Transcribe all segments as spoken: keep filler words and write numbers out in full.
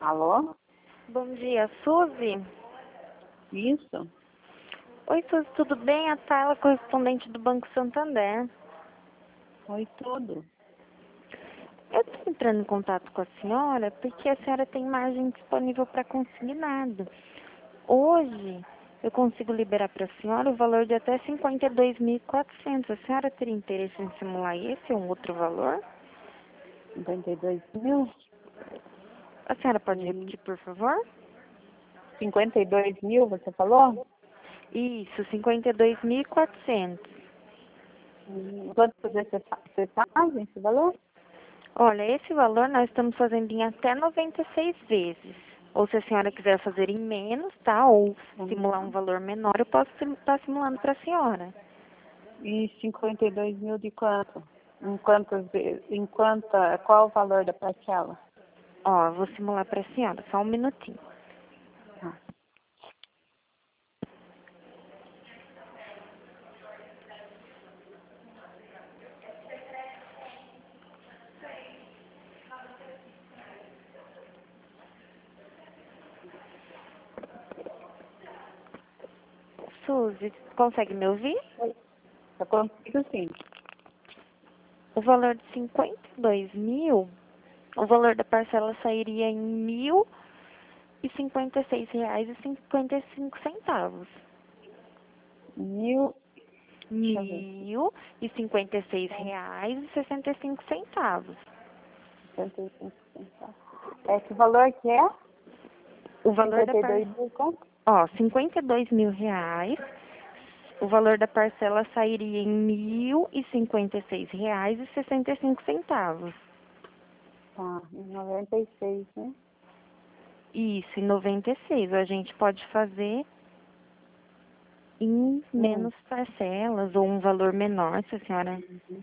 Alô? Bom dia, Suzy. Isso? Oi, Suzy, tudo bem? A Tayla, correspondente do Banco Santander. Oi, tudo. Eu estou entrando em contato com a senhora porque a senhora tem margem disponível para consignado. Hoje, eu consigo liberar para a senhora o valor de até cinquenta e dois mil e quatrocentos. A senhora teria interesse em simular esse ou um outro valor? cinquenta e dois mil? A senhora pode Hum. repetir, por favor? cinquenta e dois mil, você falou? Isso, cinquenta e dois mil e quatrocentos. Hum. Quantas vezes você fa- você faz esse valor? Olha, esse valor nós estamos fazendo em até noventa e seis vezes. Ou se a senhora quiser fazer em menos, tá? Ou simular um Hum. valor menor, eu posso estar simulando para a senhora. E cinquenta e dois mil de quanto? Em quantas vezes? Em quanta, qual o valor da parcela? Ó, vou simular para a senhora, só um minutinho. Tá. Suzy, consegue me ouvir? Eu consigo sim. O valor de cinquenta e dois mil, o valor da parcela sairia em mil e cinquenta e seis reais e cinquenta e cinco centavos. Mil, deixa eu ver. Mil e cinquenta e seis reais e sessenta e cinco centavos. cinquenta e cinco centavos. É, que valor que é? O valor da cinquenta e parcela. dois mil quanto? Ó, cinquenta e dois mil reais, o valor da parcela sairia em mil e cinquenta e seis reais e sessenta e cinco centavos. Tá, em noventa e seis, né? Isso, em noventa e seis. A gente pode fazer em Hum. menos parcelas ou um valor menor, se a senhora...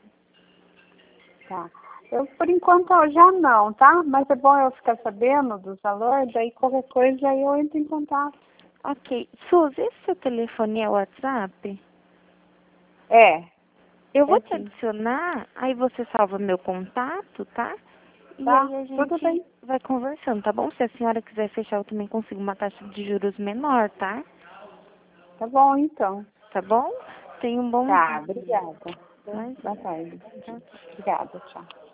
Tá. Eu, por enquanto, já não, tá? Mas é bom eu ficar sabendo dos valores, daí qualquer coisa aí eu entro em contato. Ok. Suzy, esse seu telefone é o WhatsApp? É, Eu vou é te sim. adicionar, aí você salva meu contato, tá? E Tá? aí a Tudo gente bem. vai conversando, tá bom? Se a senhora quiser fechar, eu também consigo uma taxa de juros menor, tá? Tá bom, então. Tá bom? Tenha um bom Tá, dia. obrigada. Boa Imagina. tarde. Tchau, tchau. Obrigada, tchau.